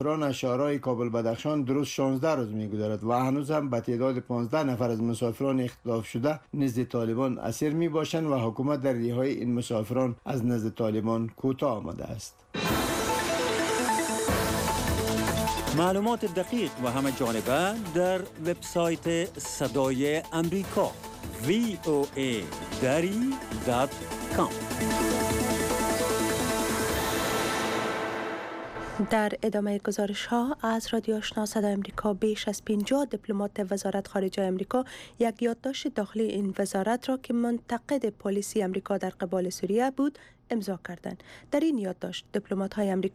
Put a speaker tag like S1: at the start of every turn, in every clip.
S1: ران شهرهای کابل بدخشان درست 16 روز می‌گذرد و هنوز هم به تعداد 15 نفر از مسافران اختطاف شده نزد طالبان اسیر میباشند و حکومت در رهایی این مسافران از نزد طالبان کوتاه آمده است.
S2: معلومات دقیق و همه جانبه در وبسایت صدای امریکا voa.com.
S3: در ادامه گزارش ها از رادیو آشنا صدای امریکا بیش از 50 دیپلمات وزارت خارجه امریکا یک یادداشت داخلی این وزارت را که منتقد پالیسی امریکا در قبال سوریه بود امضا کردند. در این یادداشت دیپلمات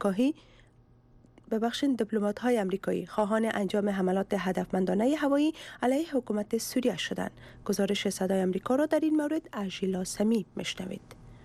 S3: های آمریکایی خواهان انجام حملات هدفمندانه هوایی علیه حکومت سوریه شدند. گزارش صدای امریکا را در این مورد اژیلا سمی میشنوید.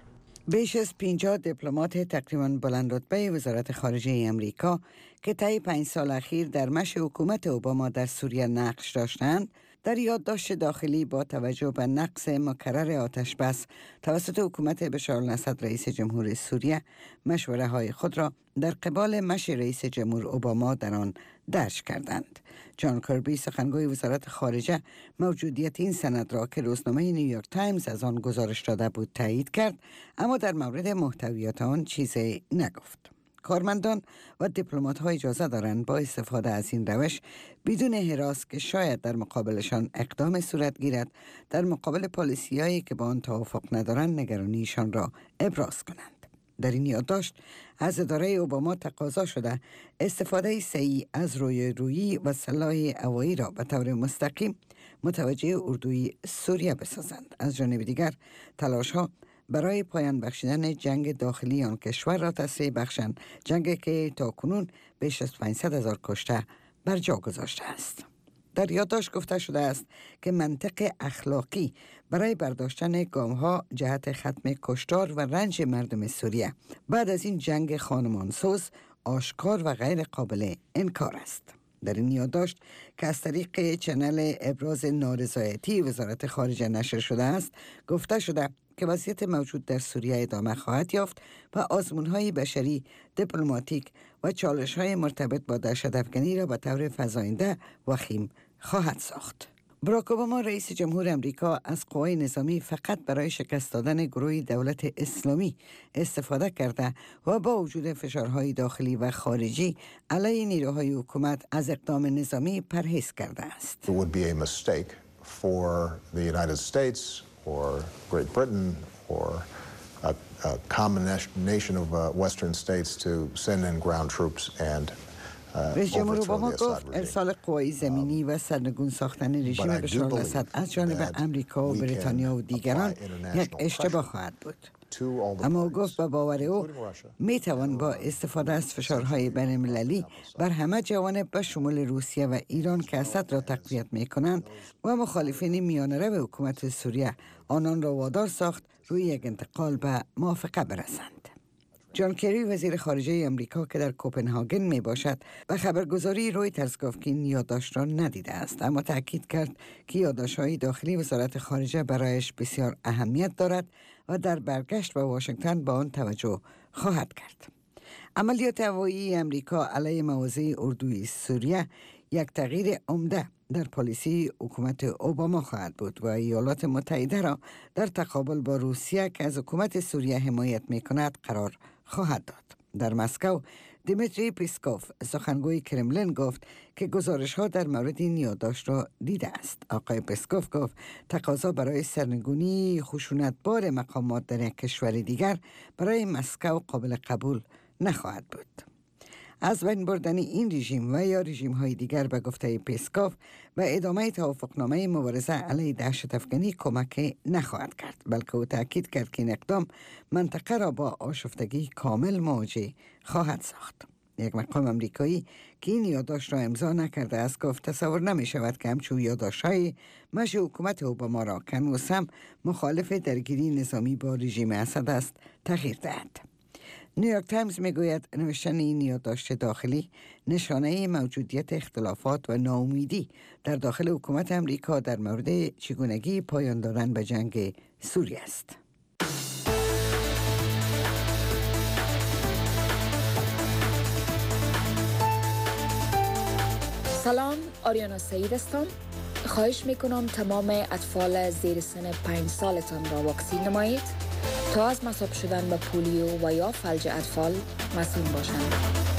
S4: بیش از 50 دیپلمات تقریباً بلند رتبه وزارت خارجه امریکا که طی 5 سال اخیر در مشی حکومت اوباما در سوریه نقش داشتند، در یادداشت داخلی با توجه به نقص مکرر آتش بس توسط حکومت بشار الاسد رئیس جمهور سوریه مشوره های خود را در قبال مشی رئیس جمهور اوباما در آن درج کردند. جان کربی سخنگوی وزارت خارجه موجودیت این سند را که روزنامه نیویورک تایمز از آن گزارش داده بود تایید کرد، اما در مورد محتویات آن چیزی نگفت. کارمندان و دیپلمات‌ها اجازه دارند با استفاده از این روش بدون هراس که شاید در مقابلشان اقدام صورت گیرد در مقابل پالیسی‌هایی که با آن توافق ندارند نگرانیشان را ابراز کنند. در این یادداشت از اداره اوباما تقاضا شده استفاده صحیح از رویارویی و سلاح هوایی را به طور مستقیم متوجه اردوی سوریه بسازند. از جانب دیگر تلاش‌ها برای پایان بخشیدن جنگ داخلی آن کشور را تسریع بخشند، جنگی که تاکنون بیش از 500,000 کشته بر جا گذاشته است. در یادداشت گفته شده است که منطق اخلاقی برای برداشتن گام‌ها جهت ختم کشتار و رنج مردم سوریه بعد از این جنگ خانمانسوز آشکار و غیر قابل انکار است. در این یادداشت که از طریق چنل ابراز نارضایتی وزارت خارجه نشر شده است، گفته شده که وضعیت موجود در سوریه ادامه خواهد یافت و آزمون‌های بشری، دیپلماتیک و چالش‌های مرتبط با دهشت‌افکنی را به طور فزاینده وخیم خواهد ساخت. باراک اوباما رئیس جمهور امریکا از قوای نظامی فقط برای شکست دادن گروه دولت اسلامی استفاده کرده و با وجود فشارهای داخلی و خارجی علیه نیروهای حکومت از اقدام نظامی پرهیز کرده است.
S5: It would be a mistake for the United States or Great Britain or a combination of Western states to send in ground troops and
S4: رئیس جمهور اوباما گفت ارسال قوای زمینی و سرنگون ساختن رژیم بشار الاسد از جانب امریکا و بریتانیا و دیگران یک اشتباه خواهد بود. اما او گفت به باور او می توان با استفاده از فشارهای بین المللی بر همه جوانب به شمول روسیه و ایران که اسد را تقویت می کنند و مخالفین میانه رو حکومت سوریه آنان را وادار ساخت روی یک انتقال به موافقه برسند. جان کری وزیر خارجه امریکا که در کوپنهاگن می باشد به خبرگزاری رویترز گفت که این یادداشت را ندیده است، اما تاکید کرد که یادداشت‌های داخلی وزارت خارجه برایش بسیار اهمیت دارد و در برگشت به واشنگتن به آن توجه خواهد کرد. عملیات هوایی امریکا علیه مواضع اردوی سوریه یک تغییر عمده در پالیسی حکومت اوباما خواهد بود و ایالات متحده را در تقابل با روسیه که از حکومت سوریه حمایت می کند قرار خواهد داد. در مسکو دیمیتری پیسکوف سخنگوی کرملین گفت که گزارش‌ها در مورد این یادداشت را دیده است. آقای پیسکوف گفت تقاضا برای سرنگونی خشونتبار مقامات در یک کشور دیگر برای مسکو قابل قبول نخواهد بود. از بین بردن این رژیم و یا رژیم‌های دیگر به گفته پیسکوف به ادامه توافقنامه مبارزه علیه دهشت‌افکنی کمک نخواهد کرد، بلکه او تاکید کرد که این اقدام منطقه را با آشفتگی کامل مواجه خواهد ساخت. یک مقام امریکایی که این یادداشت را امضا نکرده است گفت تصور نمی شود که همچون یادداشت‌های مشی حکومت اوباما را که هنوز هم مخالف درگیری نظامی با رژیم اسد است تغییر دهد. نیویورک تایمز میگوید نوشتن این یادداشت داخلی نشانه موجودیت اختلافات و ناامیدی در داخل حکومت امریکا در مورد چگونگی پایان دادن به جنگ سوریه است.
S6: سلام، آریانا سعید هستم. خواهش میکنم تمام اطفال زیر سن 5 سالتان را واکسین نمایید تا از مصاب شدن به پولیو و یا فلج اطفال مسئول باشند.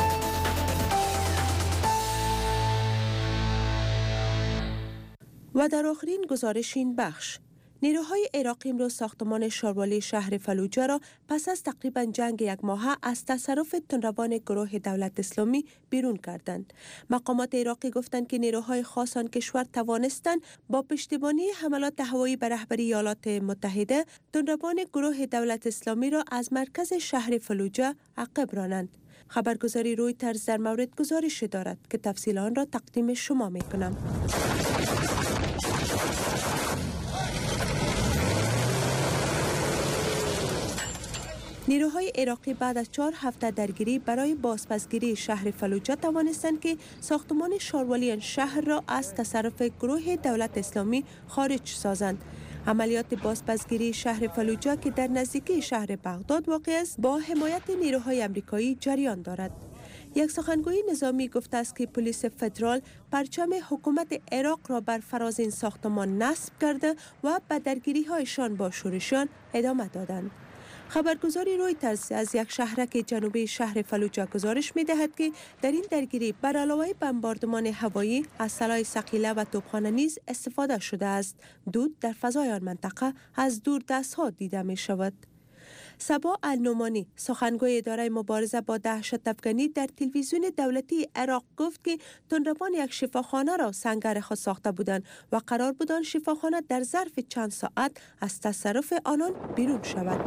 S3: و در آخرین گزارش این بخش، نیروهای عراقی امروز ساختمان شاروالی شهر فلوجه را پس از تقریباً جنگ یک ماه از تصرف تندروان گروه دولت اسلامی بیرون کردند. مقامات عراقی گفتند که نیروهای خاص آن کشور توانستند با پشتیبانی حملات هوایی به رهبری ایالات متحده تندروان گروه دولت اسلامی را از مرکز شهر فلوجه عقب رانند. خبرگزاری رویترز در مورد گزارش دارد که تفصیل آن را تقدیم شما می‌کنم. نیروهای عراقی بعد از 4 هفته درگیری برای بازپسگیری شهر فلوجه توانستند که ساختمان شاروالی شهر را از تصرف گروه دولت اسلامی خارج سازند. عملیات بازپسگیری شهر فلوجه که در نزدیکی شهر بغداد واقع است با حمایت نیروهای آمریکایی جریان دارد. یک سخنگوی نظامی گفته است که پلیس فدرال پرچم حکومت عراق را بر فراز این ساختمان نصب کرده و به درگیری‌هایشان با شورشیان ادامه دادند. خبرگزاری رویترز از یک شهرک جنوبی شهر فلوجه گزارش می‌دهد که در این درگیری بر علاوه بمباردمان هوایی از سلاح ثقیله و توپخانه نیز استفاده شده است. دود در فضای آن منطقه از دور دست‌ها دیده می‌شود. صبا النعمانی سخنگوی اداره مبارزه با دهشت افغانی در تلویزیون دولتی عراق گفت که تندروان یک شفاخانه را سنگر خود ساخته بودند و قرار بود آن شفاخانه در ظرف چند ساعت از تصرف آنان بیرون شود.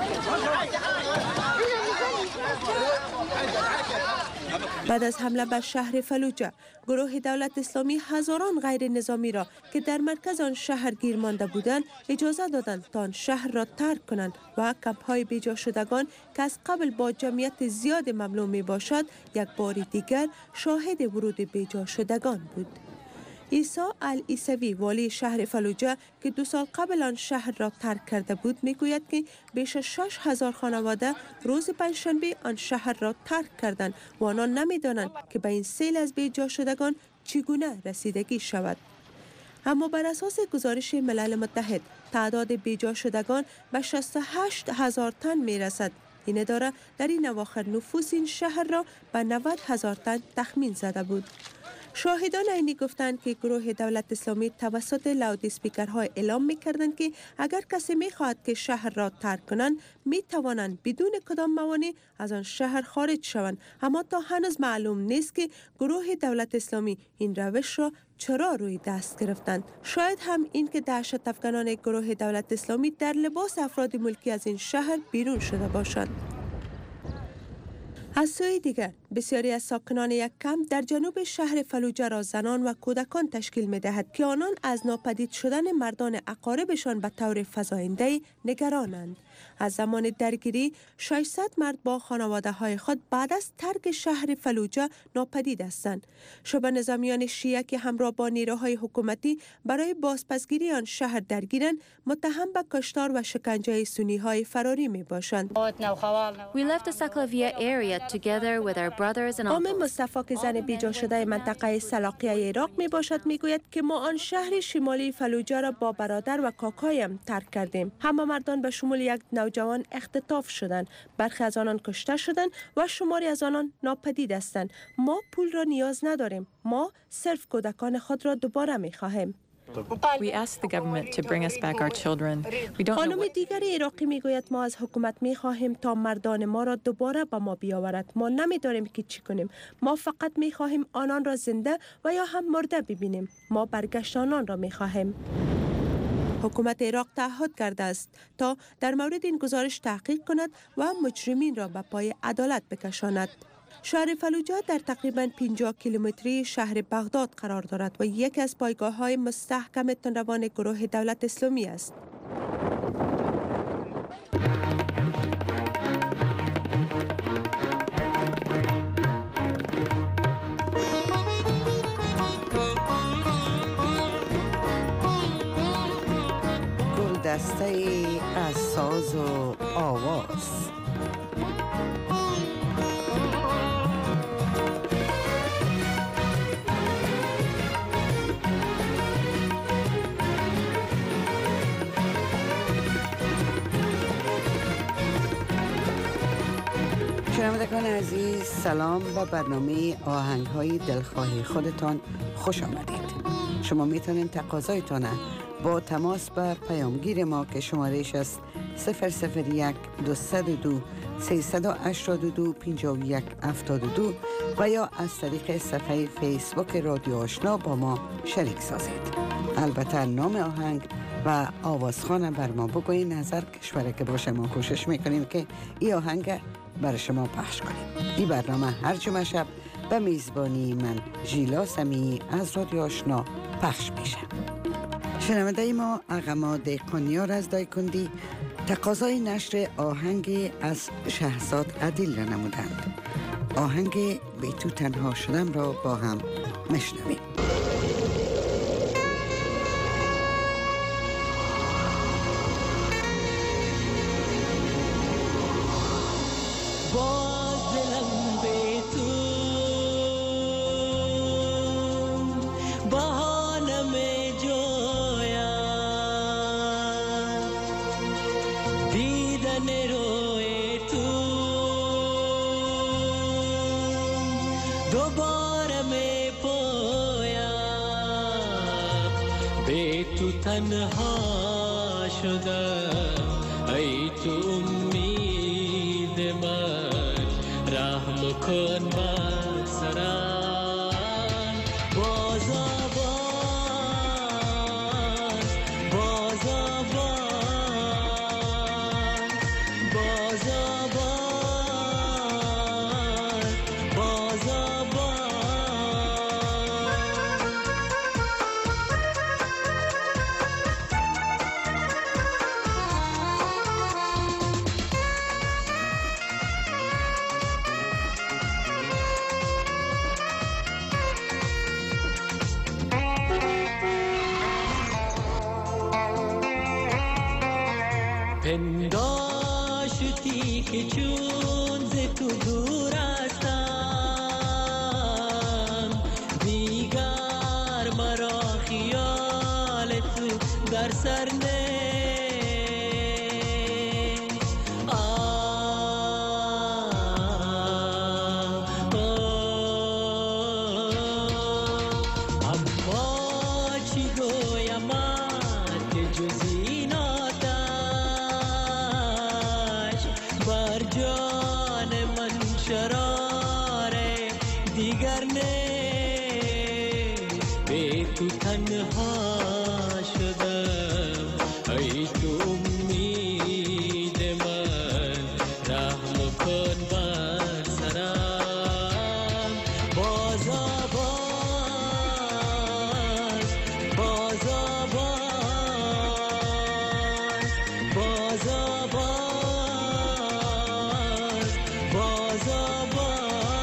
S3: بعد از حمله بر شهر فلوجه، گروه دولت اسلامی هزاران غیر نظامی را که در مرکز آن شهر گیر مانده بودند اجازه دادند تا آن شهر را ترک کنند و کمپ‌های بیجا شدگان که از قبل با جمعیت زیاد مملو می باشد یک بار دیگر شاهد ورود بیجا شدگان بود. عیسی العیسوی والی شهر فلوجه که 2 سال قبل آن شهر را ترک کرده بود میگوید که بیش از 6,000 خانواده روز پنجشنبه آن شهر را ترک کردند و آنان نمیدانند که به این سیل از بیجا شدگان چگونه رسیدگی شود. اما بر اساس گزارش ملل متحد تعداد بیجا شدگان به 68,000 تن می رسد. این اداره در این اواخر نفوس این شهر را به 90,000 تن تخمین زده بود. شاهدان عینی گفتند که گروه دولت اسلامی توسط لاود اسپیکرها اعلام می‌کردند که اگر کسی می‌خواهد که شهر را ترک کنند می‌توانند بدون کدام موانع از آن شهر خارج شوند، اما تا هنوز معلوم نیست که گروه دولت اسلامی این روش را چرا روی دست گرفتند. شاید هم این که دهشت افغانان گروه دولت اسلامی در لباس افراد ملکی از این شهر بیرون شده باشند. از سوی دیگر بسیاری از ساکنان یک کمپ در جنوب شهر فلوجه را زنان و کودکان تشکیل می دهد که آنان از ناپدید شدن مردان اقاربشان به طور فزاینده نگرانند. از زمان درگیری 600 مرد با خانواده های خود بعد از ترک شهر فلوجه ناپدید هستند. شبه نظامیان شیعه که همراه با نیروهای حکومتی برای بازپسگیری آن شهر درگیرند متهم به کشتار و شکنجه سنی های فراری می باشند. مصطفی که زن بیجا شده منطقه سلاقیه عراق می باشد می گوید که ما آن شهر شمالی فلوجه را با برادر و کاکایم ترک کردیم. همه مردان به شمول یک نوجوان اختطاف شدند. برخی از آنان کشته شدند و شماری از آنان ناپدید هستند. ما پول را نیاز نداریم. ما صرف کودکان خود را دوباره می خواهیم. خانم دیگری عراقی میگوید ما از حکومت میخواهیم تا مردان ما را دوباره به ما بیاورد. ما نمیدانیم که چی کنیم. ما فقط میخواهیم آنان را زنده و یا هم مرده ببینیم. ما برگشت آنان را میخواهیم. حکومت عراق تعهد کرده است تا در مورد این گزارش تحقیق کند و مجرمین را به پای عدالت بکشاند. شهر فلوجه در تقریباً 50 کیلومتری شهر بغداد قرار دارد و یکی از پایگاه‌های مستحکم تندروان گروه دولت اسلامی است.
S4: گلدسته از ساز و آواز. شنوندگان عزیز، سلام به برنامه آهنگ‌های دلخواه خودتان خوش آمدید. شما میتونید تقاضایتان با تماس به پیامگیر ما که شمارش است 001 202 382 51 72 و یا از طریق صفحه فیسبوک رادیو آشنا با ما شریک سازید. البته نام آهنگ و آوازخوان بر ما بگوین، نظر کشوره که باشه. ما کوشش میکنیم که این آهنگ برای شما پخش کنیم. این برنامه هر جمعه شب به میزبانی من ژیلا سمیعی از رادیو آشنا پخش میشه. شنونده ما اقما دهقانیار از دایکندی تقاضای نشر آهنگ از شهزاد عدیل را نمودند. آهنگ بی تو تنها شدم را با هم مشنویم.
S7: تنها شدم ای تو امید من، رحم کن بر سرم. باز آواز باز آواز باز آواز باز آواز. پنداشتی که چون ز تو دور هستم، دیگر مرا خیال تو در سر اما چی گویم که جزی بر جان من شرار دیگر نه. بی تو تنها شدم ای تو امید من، رحم کن بر سرم. باز آواز باز آواز باز آواز باز آواز.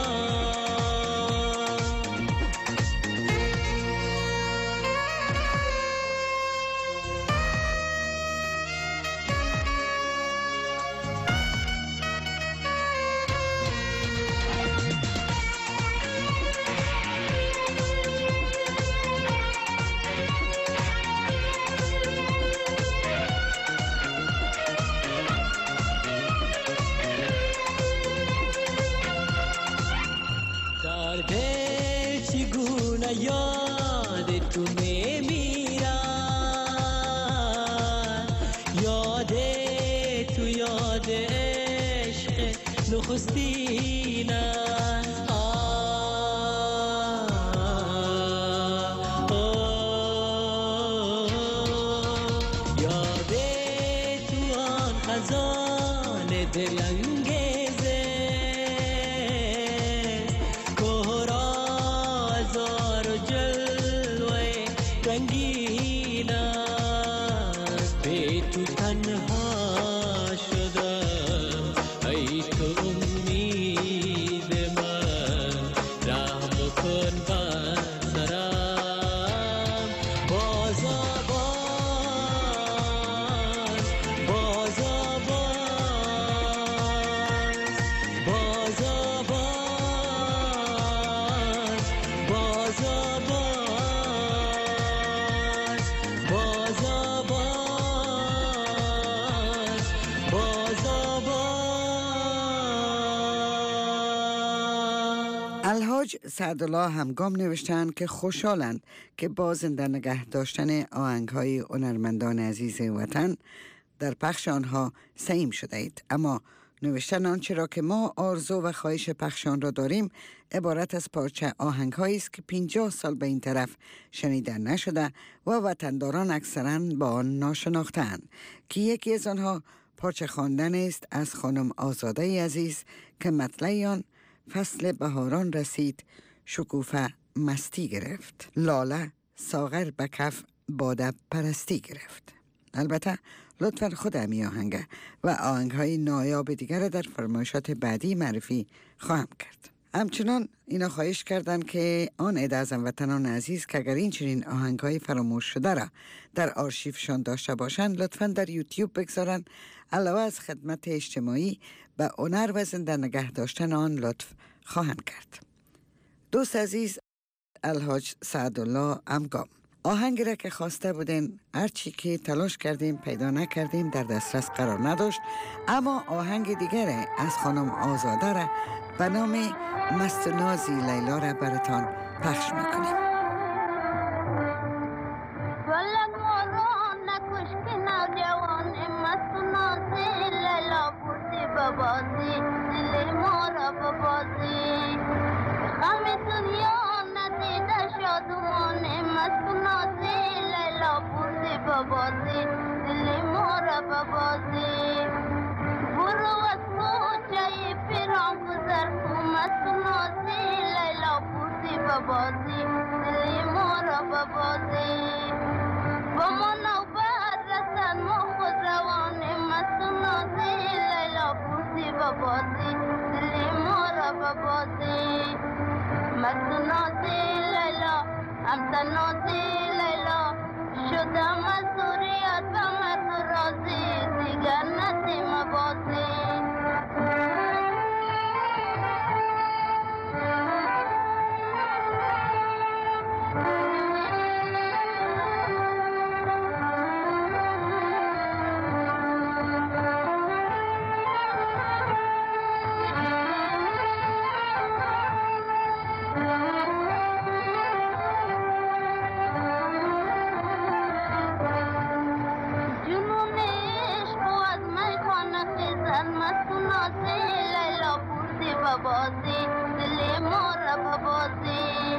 S7: در دل چگونه یاد تو میمیرد، یاد تو یاد عشق نخستین است. یاد تو آن خزان دلانگیزه رنگین است. بی تو تنها شدم ای تو امید من، رحم کن بر سرم. باز آواز باز آواز باز آواز باز آواز باز آواز باز آواز.
S4: سعدالله همگام نوشتند که خوشحالند که بازنده نگه داشتن آهنگ‌های هنرمندان عزیز وطن در پخش آنها سعیم شده اید، اما نوشتن آنچه را که ما آرزو و خواهش پخش آن را داریم عبارت از پارچه آهنگ‌هایی است که 50 سال به این طرف شنیده نشده و وطنداران اکثراً با آن ناشناخته‌اند که یکی از آنها پارچه خواندن است از خانم آزاده عزیز که مطلع آن فصل بهاران رسید شکوفه مستی گرفت، لاله ساغر به کف باده پرستی گرفت. البته لطفاً خود همی آهنگه و آهنگ‌های نایاب دیگر در فرمایشات بعدی معرفی خواهم کرد. همچنان اینا خواهش کردن که آن عده از هموطنان عزیز که اگر این چنین آهنگ‌های فراموش شده را در آرشیوشان داشته باشند لطفاً در یوتیوب بگذارن، علاوه از خدمت اجتماعی به هنر و زنده نگه داشتن آن لطف خواهند کرد. دوست عزیز الحاج سعدالله همگام، آهنگی را که خواسته بودین هرچی که تلاش کردیم پیدا نکردیم، در دسترس قرار نداشت، اما آهنگ دیگر از خانم آزاده را به نام مست و نازی لیلا را براتان پخش میکنیم.
S8: بازی دل مورا بازی برو از کوچه پیران گذر کومت نازی لیلا پوسی بازی دل مورا بازی با ما نوبت رسن ما خود روانه مست نازی لیلا پوسی بازی دل مورا بازی مست نازی لیلا همت نازی لیلا شدم از دوریت و مرد رازی دیگر نسیم بازی بازی دل مورا بازی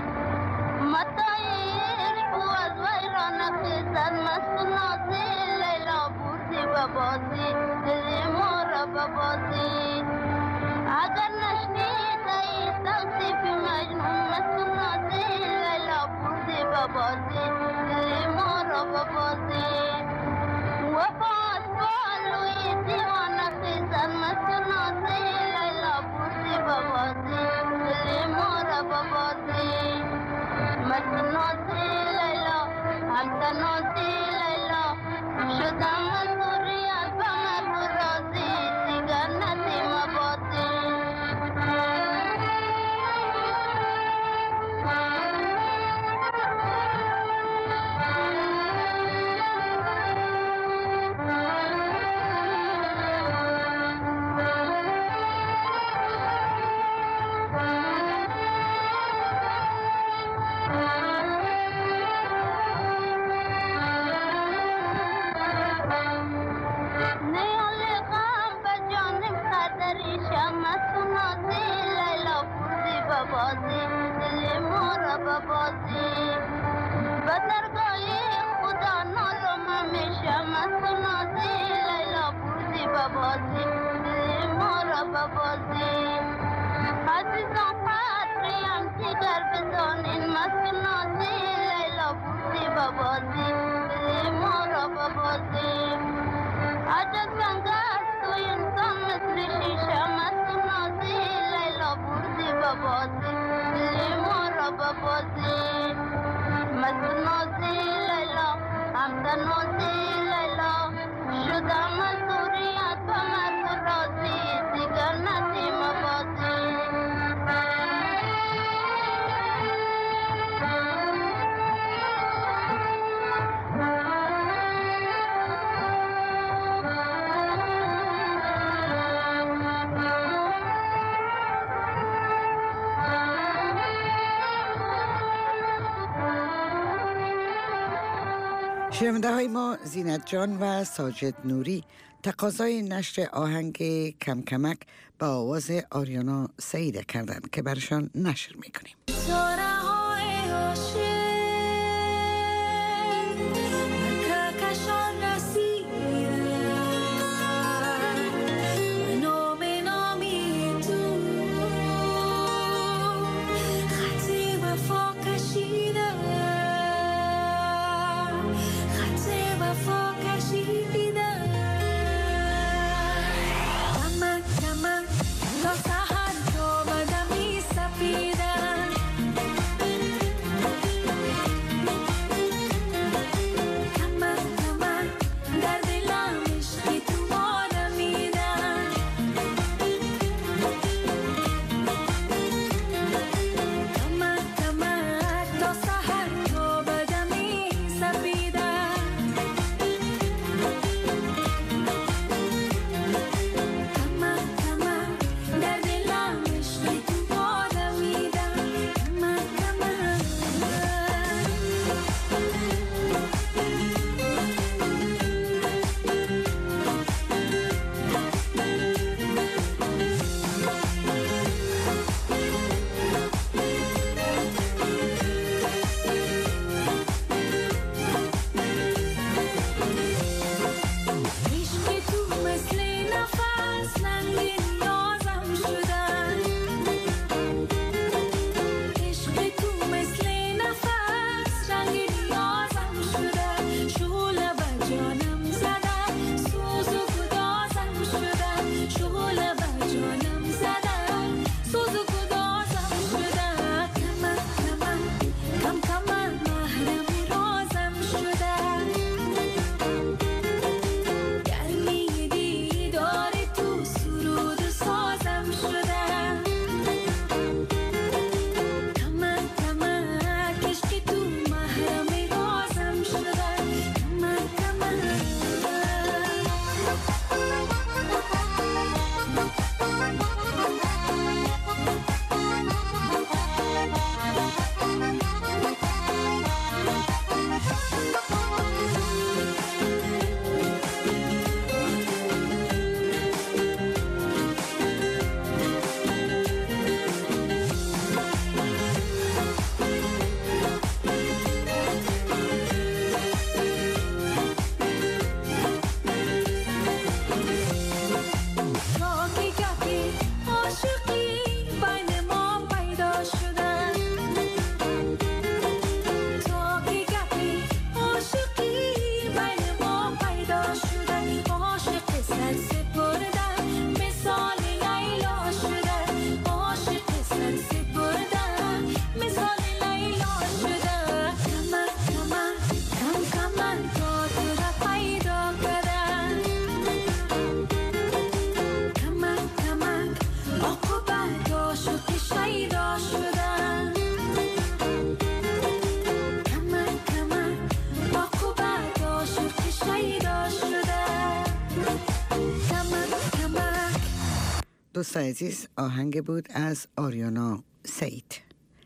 S8: متایش کو از ویران خیزد مست نازی لیلا بوسی بازی دل مورا بازی اگر نشنید ای توصیف مجنون مست نازی لیلا بوسی بازی دل مورا بازی وفاس بالوی دیوان خیزد مست نازی بازی دل مورا بازی مست نازی لیلا همت نازی لیلا شدم از دوریت و مرد رازی دیگر نسیم بازی بازی دل مورا بازی بزرگای خدا نالم همیشه مست نازی لیلا پوزی بازی دل مورا بازی عزیزان خاطریم دیگر بزانین مست نازی لیلا پوزی بازی دل مورا بازی عجب سنگست تو انسان مثل شیشه مست نازی لیلا پوزی بازی دل مورا بازی مست نازی لیلا همت نازی لیلا شدم از دوریت و مرد رازی دیگر نسیم بازی
S4: شنونده های ما زینت جان و ساجد نوری تقاضای نشر آهنگ کم کمک با آواز آریانا سعید کردند که برشان نشر میکنیم. دوست عزیز، آهنگ بود از آریانا سعید.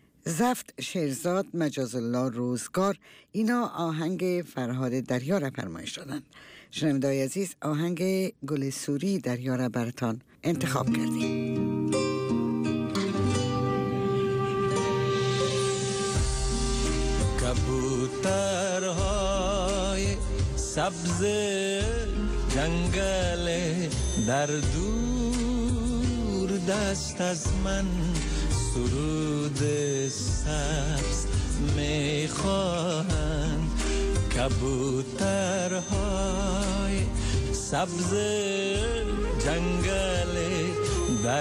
S4: زفت شیرزاد، مجاز الله روزگار، اینا آهنگ فرهاد دریا را فرمایش دادن. شنونده‌های عزیز، آهنگ گل سوری دریا را براتان انتخاب کردیم.
S7: کبوترهای سبز جنگل در دور دست از من سرود سبز میخواهند. کبوترهای سبز جنگل در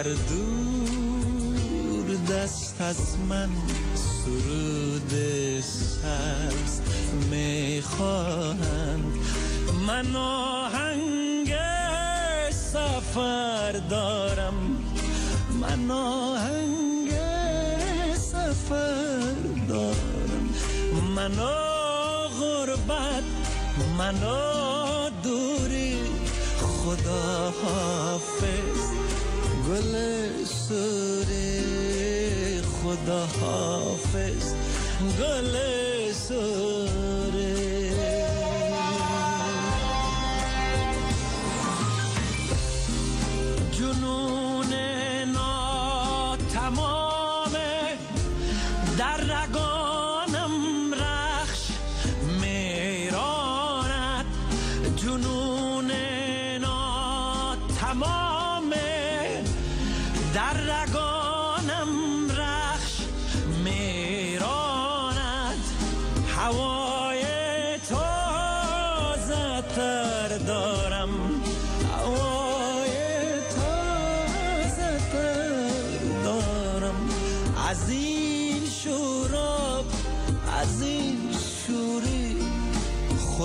S7: دور دست از من سرود سبز میخواهند. من آهنگ سفر دارم، من آهنگ سفر دارم، من غربت، من دوری. خدا حافظ گل سوری، خدا حافظ گل سوری.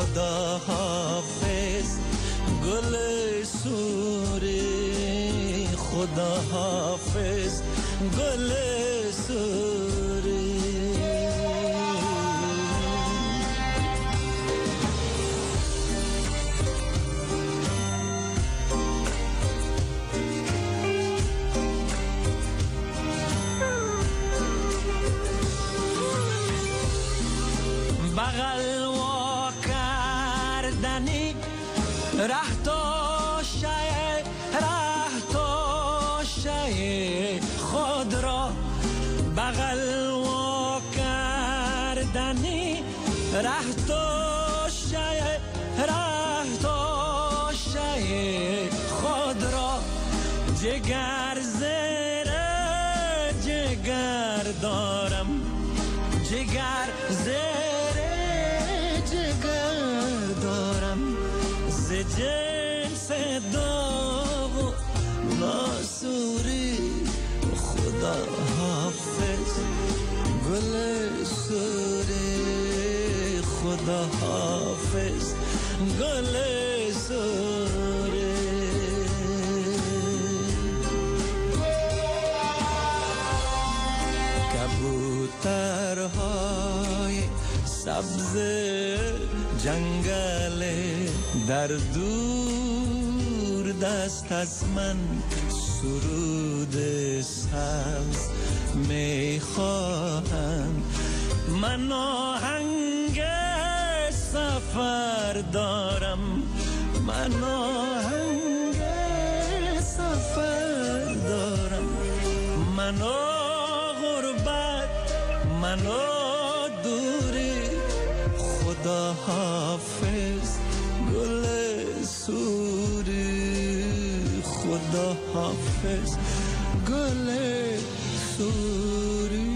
S7: خدا حافظ گل سوری خدا حافظ گل سوری بغل وا کردنی ره توشه خود را بغل وا کردنی ره توشه خود را جگر زیر جگر دارم جگر زیر جگر دارم ز جنس داغ و ناسوری خدا حافظ گل سوری خدا حافظ گل سوری کبوترهای سبز جنگل در دور دست از من سرود سبز میخواهم من آهنگ سفر دارم من آهنگ سفر دارم من غربت من دوری خدا حافظ گل سوری خدا حافظ گل سوری.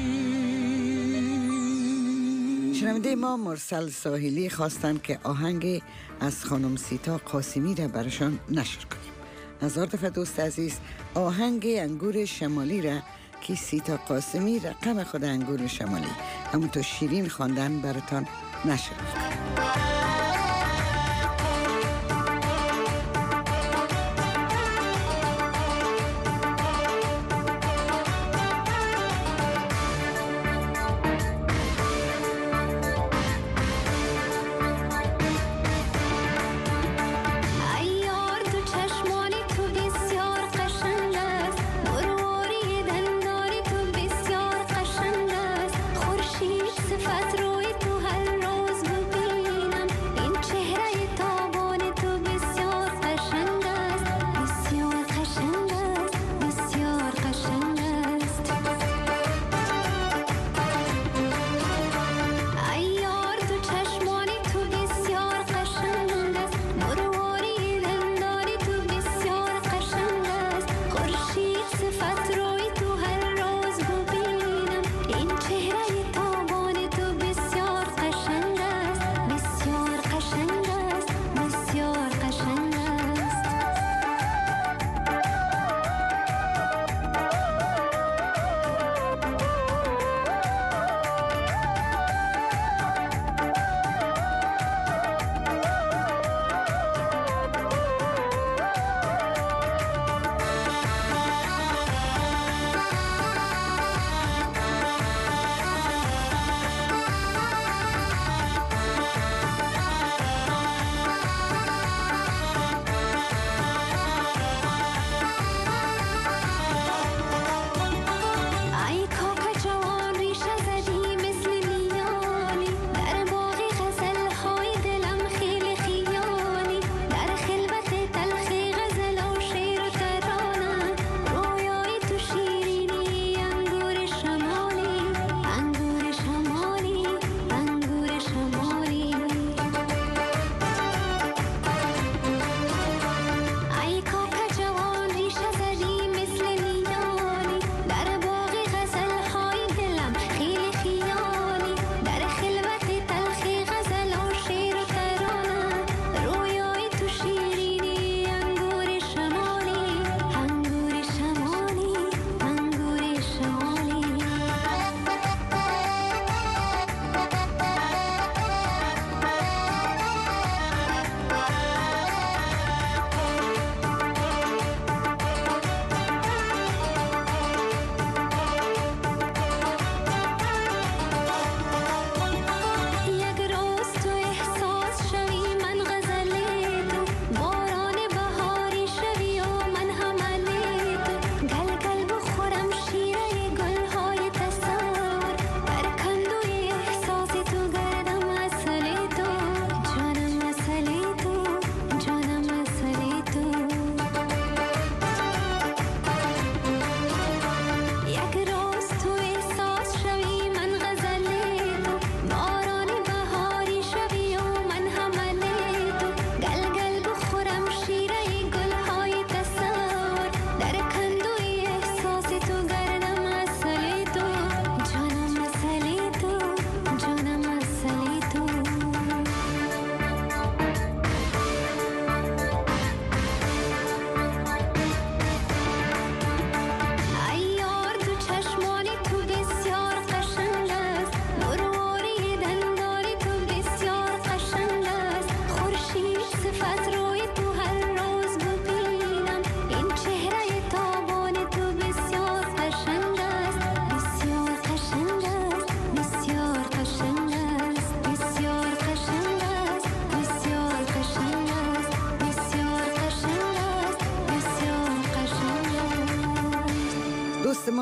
S4: شنونده ما مرسل ساحلی خواستند که آهنگ از خانم سیتا قاسمی را برشان نشر کنیم. هزار دفعه دوست عزیز آهنگ انگور شمالی را که سیتا قاسمی رقم خود انگور شمالی همونطور شیرین خواندن براتان نشر کنیم.
S9: صفت روی تو هر روز ببینم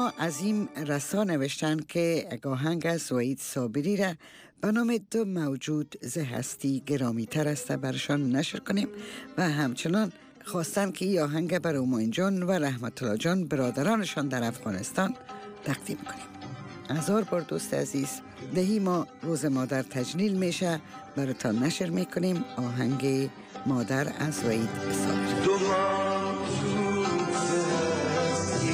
S4: ما عظیم رسا نوشتن که آهنگ از وحید صابری را به نام دو موجود ز هستی گرامی تر است برشان نشر کنیم و همچنان خواستن که این آهنگ بر اوماین جان و رحمت الله جان برادرانشان در افغانستان تقدیم کنیم. هزار بار دوست عزیز، دهی ما روز مادر تجلیل میشه، براتان نشر میکنیم آهنگ مادر از وحید صابری.
S9: دو موجود ز هستی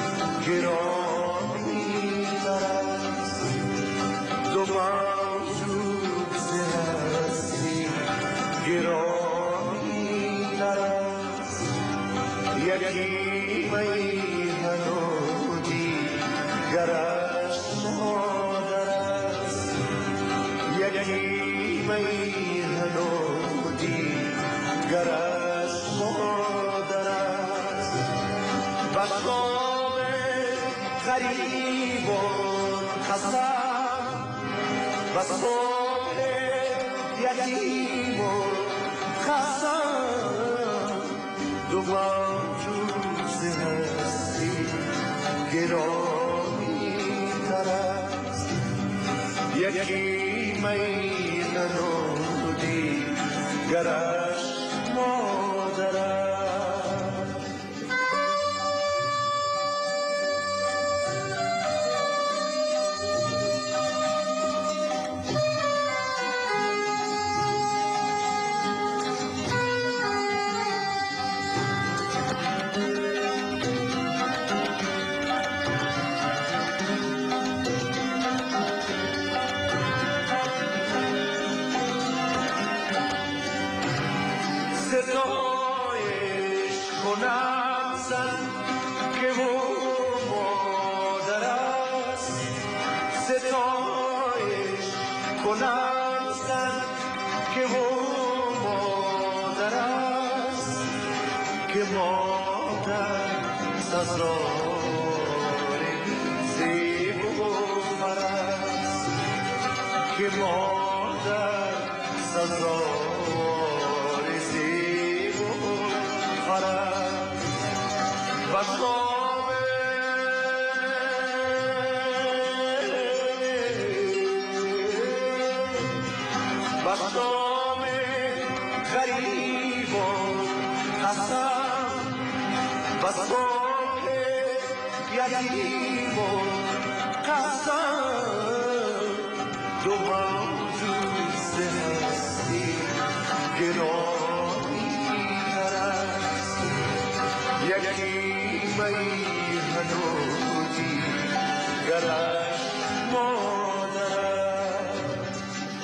S9: گرامی تر است، دو موجود ز هستی گرامی تر است، یکی میهن و دیگرش مادر است، یکی میهن و دیگرش مادر است. بسام غریب و خسم، بسام یتیم و خسم، دو موجود ز هستی گرامی تر است، یکی میهن و دیگرش مادر است. ستایش کنم زن که او مادر است، ستایش کنم زن که او مادر است، که مادر سزار زیب و فر است، که مادر سزار بسام بسام غریب و خسم، بسام یتیم و خسم، دو موجود ز هستی گرامی تر است، یکی میهن و دیگرش مادر است.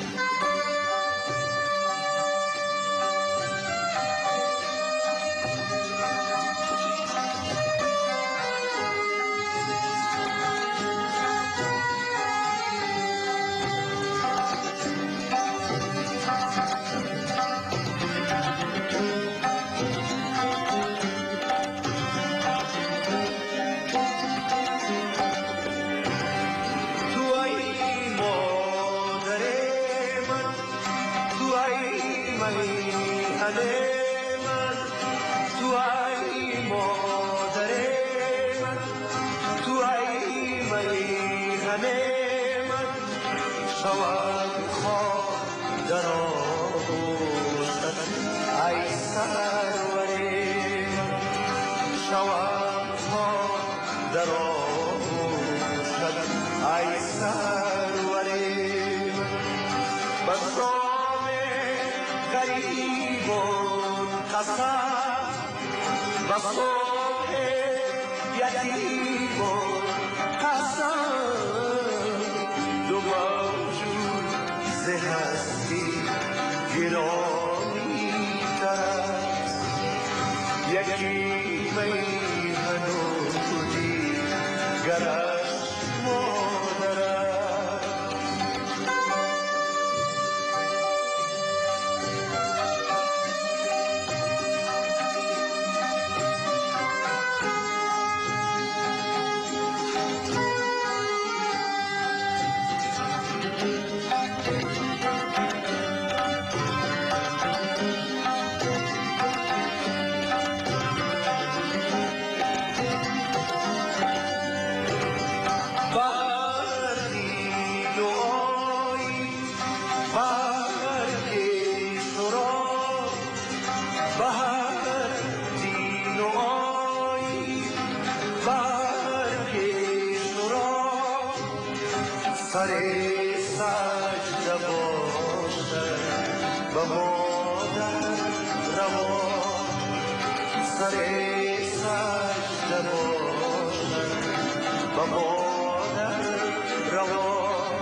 S9: بسام یتیم و خسم، دو موجود ز هستی گرامی تر است، یکی میهن و دیگرش مادر است. مادر روا سر سجده باشد به مادر روا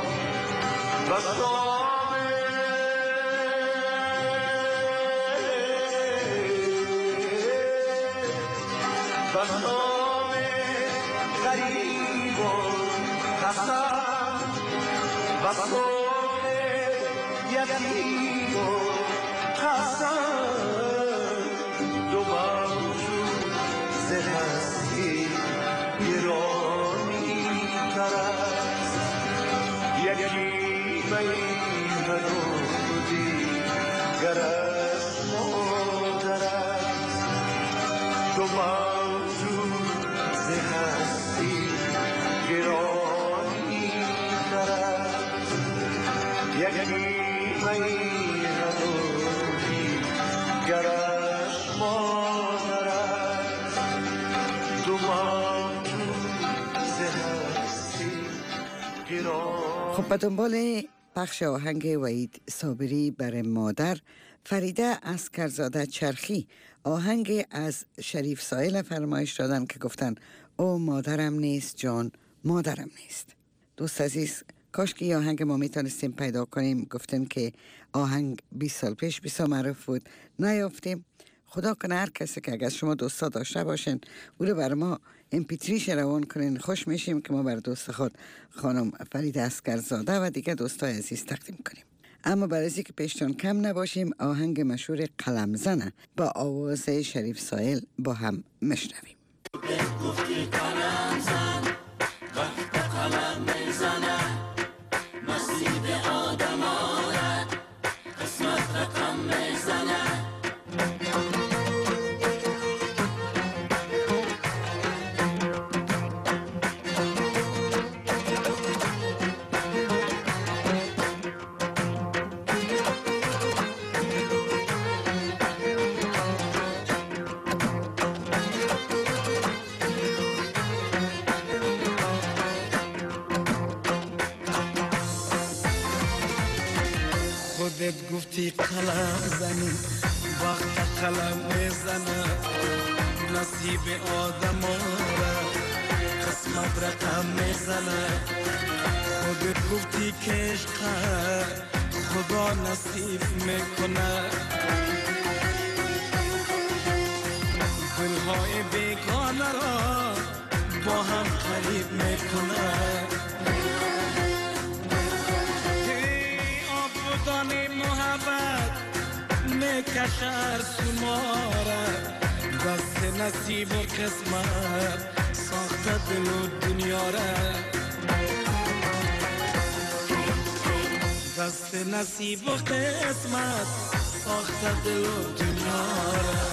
S9: بسام غریب و حسن بسام یتیم و حسن دو موجود ز هستی گرامی تر است یکی میهن و دیگرش مادر است دو موجود ز هستی گرامی تر است یکی میهن و دیگرش مادر است دو موجود ز هستی گرامی.
S4: خب به دنبال پخش آهنگ وحید صابری بر مادر، فریده عسکرزاده چرخی آهنگ از شریف سایل فرمایش دادن که گفتن او مادرم نیست جان مادرم نیست. دوست عزیز، کاش که آهنگ ما میتونستیم پیدا کنیم. گفتیم که آهنگ 20 سال پیش بسیار معروف بود، نیافتیم. خدا کنه هر کسی که اگر شما دوستا داشته باشین او رو بر ما MP3 روان کنین، خوش میشیم که ما بر دوست خود خانم فریده عسکرزاده و دیگه دوستای عزیز تقدیم کنیم. اما برای از اینکه پیشتون کم نباشیم، آهنگ مشهور قلم زنه با آواز شریف سایل با هم مشنویم.
S10: گفتی قلم زن وقت قلم میزنه نصیب آدم آرد قسمت رقم میزنه
S11: خودت گفتی قلم زنی وقت قلم میزنه نصیب آدم آره قسمت رقم میزنه خودت گفتی که عشق خدا نصیب میکنه دلهای بیگانه را با هم قریب میکنه دانی محبت میکشر سماره دست نصیب و قسمت ساخته دل و دنیا را دست نصیب و قسمت ساخته دل و دنیا را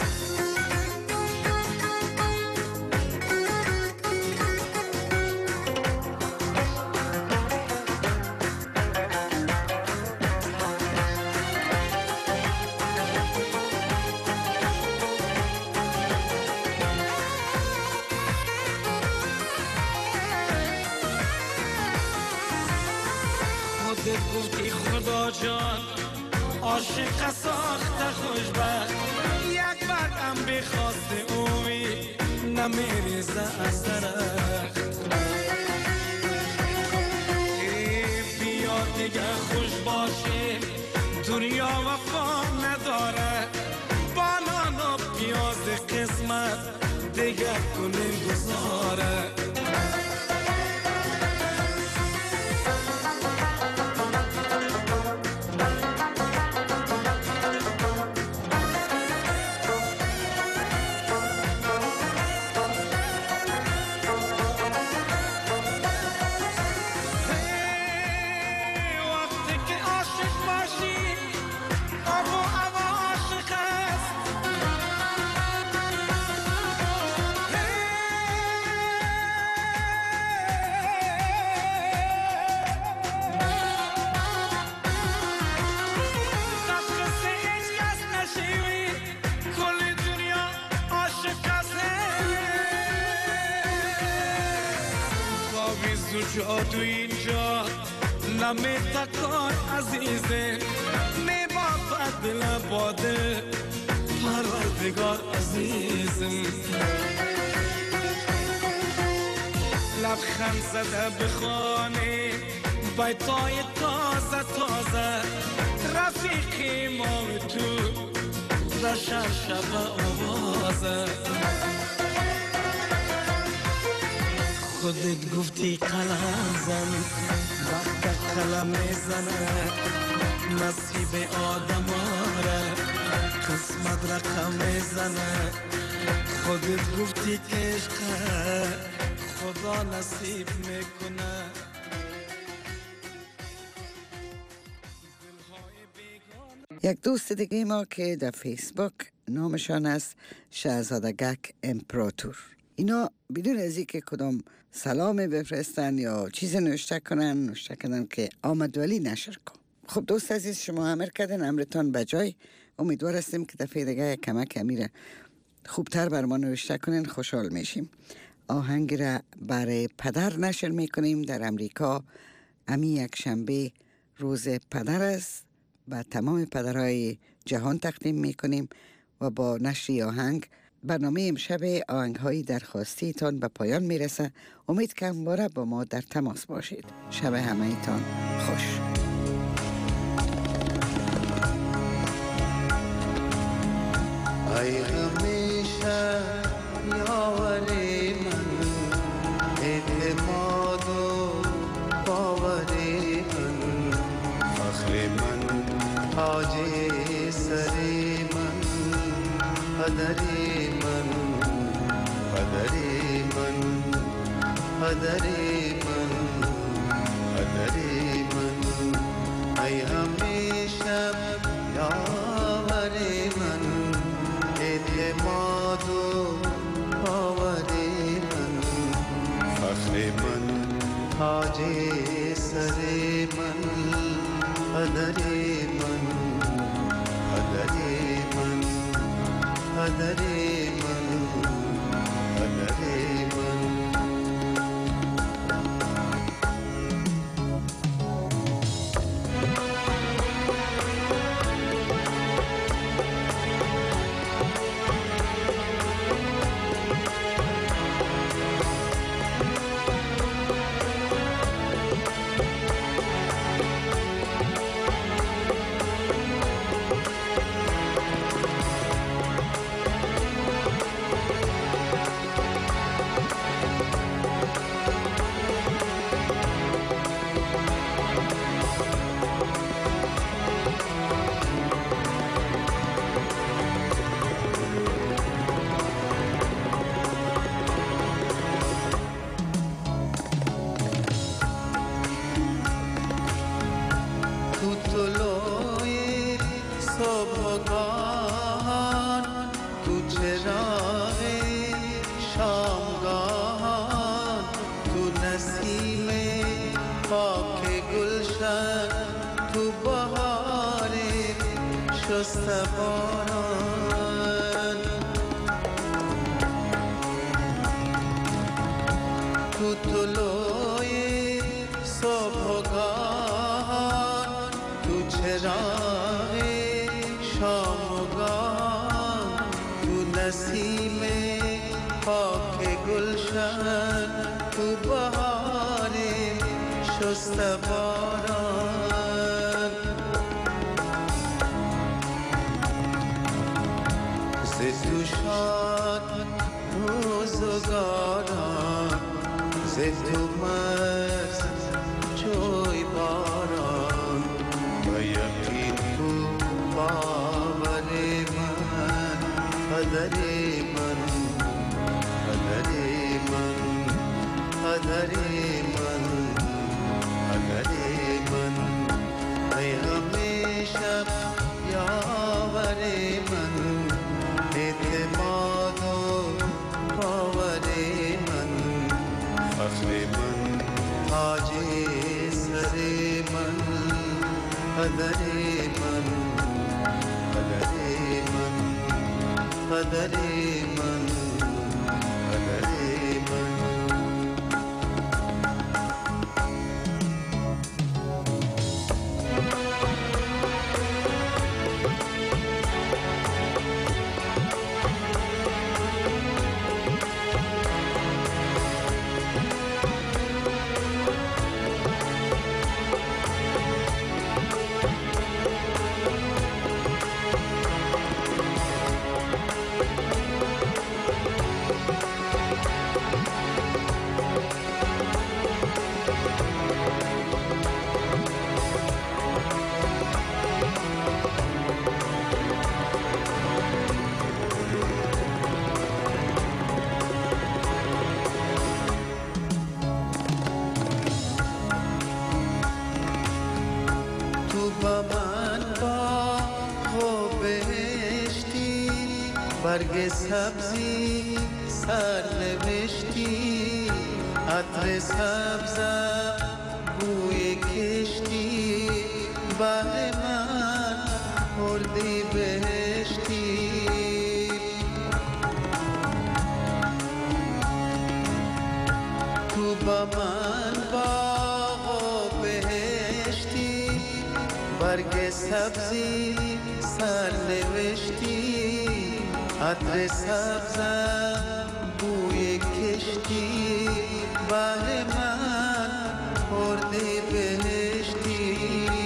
S11: گفتی خدا جان عاشق ساخته خوشبخت یک برگم بخواست اوی نمیریزه از درخت بیا دیگه خوش باشه دنیا وفا نداره بانان و پیاز قسمت دیگه کنیم گذاره جادو اینجا نمیتکان عزیزه میباد فقط دل باده پروردگار عزیزم لبخند زده بخوانی بیتای تازه تازه رفیقی ما و تو رشن شب آوازه خودت گفتی قلم زن وقت قلم میزنه نصیب آدم آره قسمت رقم میزنه خودت گفتی که عشقه خدا نصیب میکنه
S4: یک دوست دیگه ما که در فیسبوک نامشان است شهزادگک امپراتور. اینا بدون از اینکه کدام سلام بفرستن یا چیز نوشته کنن که آمد ولی نشر کن. خب دوست عزیز شما امر کردن امرتان بجای. امیدوار هستیم که دفعه دیگه کمک امیره خوبتر بر ما نوشته کنین خوشحال میشیم. آهنگ را برای پدر نشر میکنیم در امریکا. امی یک شنبه روز پدر است و تمام پدرهای جهان تقدیم میکنیم و با نشر آهنگ برنامه امشب آهنگ‌های درخواستی تان به پایان میرسه. امید که همواره با ما در تماس باشید. شب همه تان خوش.
S9: ای همیشه یاوری من اعتماد و باوری من فخر من تاج سری من پدری من پدری من پدری من پدری من ای همیشه یاوری من اعتماد و باوری من فخر من تاج سری من پدری من پدری من پدری من پدری من با من باغ و بهشتی، برگ سبزی سرنوشتی، عطر سبزم بوی کشتی، بر من اردی بهشتی. تو با من باغ و بهشتی، برگ سبزی سرنوشتی، عطر سبزم بوی کشتی، بر من اردی بهشتی.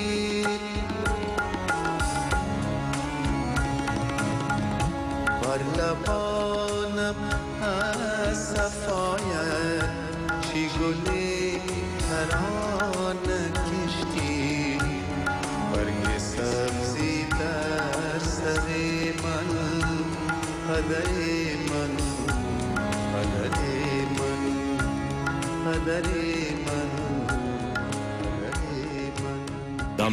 S9: بر لبانم از صفایت چی گلی ترانه کشتی، برگ سبزی در سر من، قدر من، قدر من، قدر